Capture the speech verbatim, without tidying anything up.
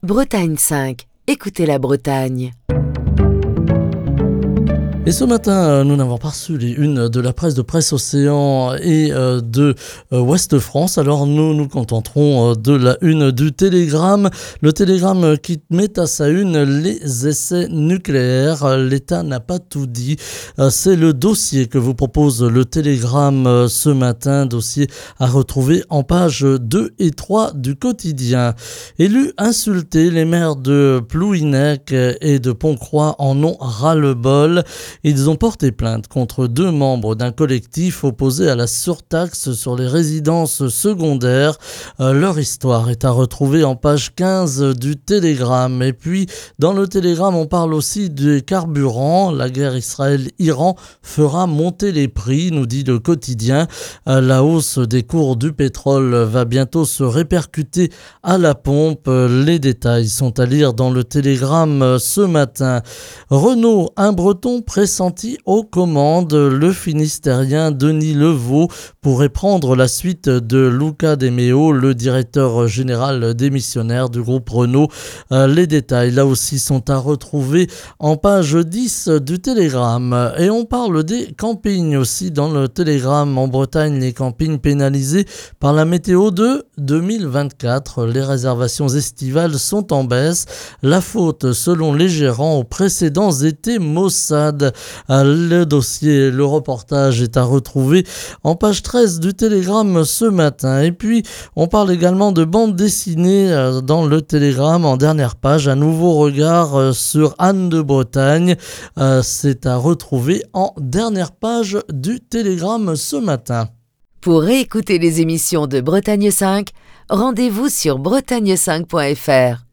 Bretagne cinq, écoutez la Bretagne. Et ce matin, nous n'avons pas reçu les unes de la presse de Presse Océan et de Ouest France. Alors nous nous contenterons de la une du Télégramme. Le Télégramme qui met à sa une les essais nucléaires. L'État n'a pas tout dit. C'est le dossier que vous propose le Télégramme ce matin. Dossier à retrouver en pages deux et trois du quotidien. Élus insultés, les maires de Plouhinec et de Pontcroix en ont ras-le-bol. Ils ont porté plainte contre deux membres d'un collectif opposé à la surtaxe sur les résidences secondaires. Euh, leur histoire est à retrouver en page quinze du Télégramme. Et puis, dans le Télégramme, on parle aussi des carburants. La guerre Israël-Iran fera monter les prix, nous dit le quotidien. Euh, la hausse des cours du pétrole va bientôt se répercuter à la pompe. Les détails sont à lire dans le Télégramme ce matin. Renault, un Breton pressenti aux commandes. Le Finistérien Denis Levaux pourrait prendre la suite de Luca De Meo, le directeur général démissionnaire du groupe Renault. Euh, les détails, là aussi, sont à retrouver en page dix du Télégramme. Et on parle des campings aussi dans le Télégramme. En Bretagne, les campings pénalisés par la météo de deux mille vingt-quatre. Les réservations estivales sont en baisse. La faute, selon les gérants, aux précédents étés maussades. Le dossier, le reportage est à retrouver en page treize du Télégramme ce matin. Et puis, on parle également de bande dessinée dans le Télégramme en dernière page. Un nouveau regard sur Anne de Bretagne. C'est à retrouver en dernière page du Télégramme ce matin. Pour réécouter les émissions de Bretagne cinq, rendez-vous sur bretagne cinq point f r.